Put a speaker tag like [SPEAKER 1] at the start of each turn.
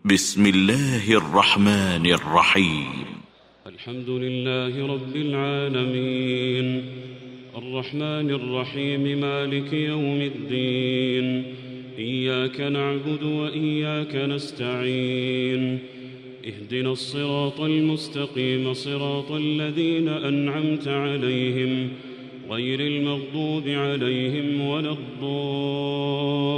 [SPEAKER 1] بسم الله الرحمن الرحيم.
[SPEAKER 2] الحمد لله رب العالمين الرحمن الرحيم مالك يوم الدين إياك نعبد وإياك نستعين اهدنا الصراط المستقيم صراط الذين أنعمت عليهم غير المغضوب عليهم ولا الضالين